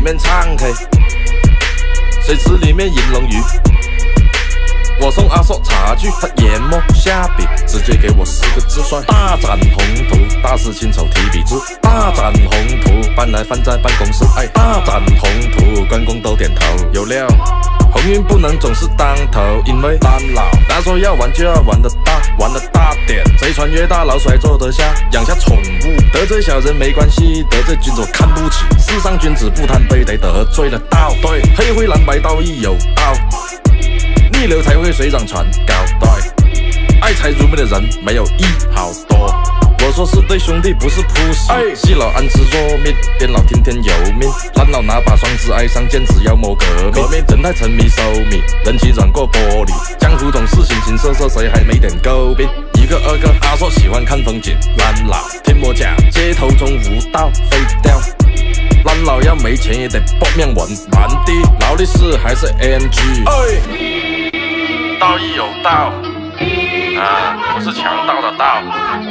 面唱 K， 水池里面银龙鱼。我送阿硕茶具，他研磨下笔，直接给我4个字帅：大展宏图，大事亲手提笔字。大展宏图，搬来放在办公室。哎，大展宏图，关公都点头。有料，鸿运不能总是当头，因为当老。他说要玩就要玩得大，玩得大点。贼船越大，老鼠还坐得下，养下宠物。得罪小人没关系，得罪君主看不起。世上君子不贪杯，得得罪了道。对，黑灰蓝白道义有道。逆流才会水涨船高，对，爱财如命的人没有一好多。我说是对兄弟，不是扑死。细老安吃弱面，边老听天由命。蓝老拿把双子爱上剑，只妖魔革命。人太沉迷收米，人情软过玻璃。江湖总是形形色色，谁还没点诟病？一个二个，阿硕喜欢看风景。蓝老听我讲，街头中无道废掉。蓝老要没钱也得搏命稳，蛮的劳力士还是 AMG。道义有道啊，不是强盗的盗。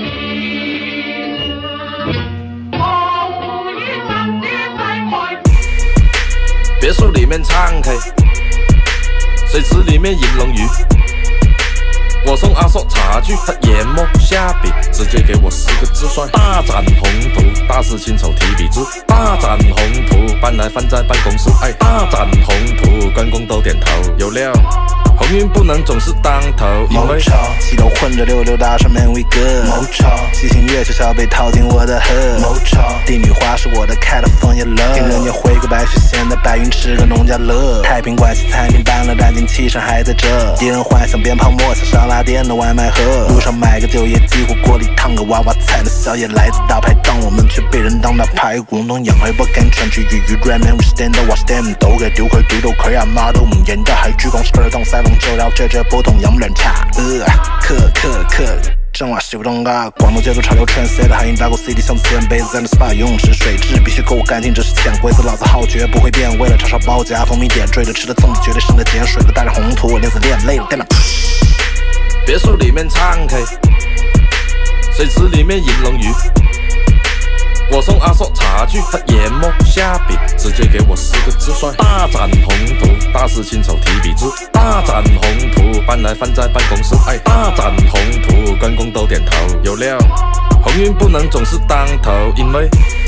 别墅里面唱 K， 水池里面银龙鱼。我送阿硕茶具，他研磨下笔，直接给我4个字帅：大展宏图，大事亲手提笔字。大展宏图，搬来放在办公室。哎，大展宏图，关公都点头。有料，鸿运不能总是当头，因为西楼混着溜溜大上面威哥。七星月小小被套进我的河。帝女花是我的开的枫叶乐，听人家回个白雪仙的白云吃个农家乐。太平关系餐厅搬了，但进气上还在这。敌人幻想鞭炮莫想沙拉店的外卖盒。路上买个酒也几乎锅里烫个娃娃菜的宵夜来自大排档，我们却被人当那排骨龙养儿不敢穿去鱼鱼 Red man we stand up watch them 都给丢块丢豆壳啊妈都唔认得，还鞠躬 skirt 当塞龙就绕这不同洋人差。克正话西不正嘎，广东节奏潮流穿塞的海印打过 CD 像自然杯子在那 SPA 游泳池水质必须够干净，这是潜规则，老子好绝不会变。为了叉烧包夹蜂蜜点缀的，吃的粽子绝对生的碱水的，带着红土，我练死练累了，在那。 别墅里面唱 K， 水池里面银龙鱼。我送阿硕茶具，他研磨下笔，直接给我4个字帅：大展宏图，大事亲手提笔字。大展宏图，搬来放在办公室。哎，大展宏图，关公都点头。有料，鸿运不能总是当头，因为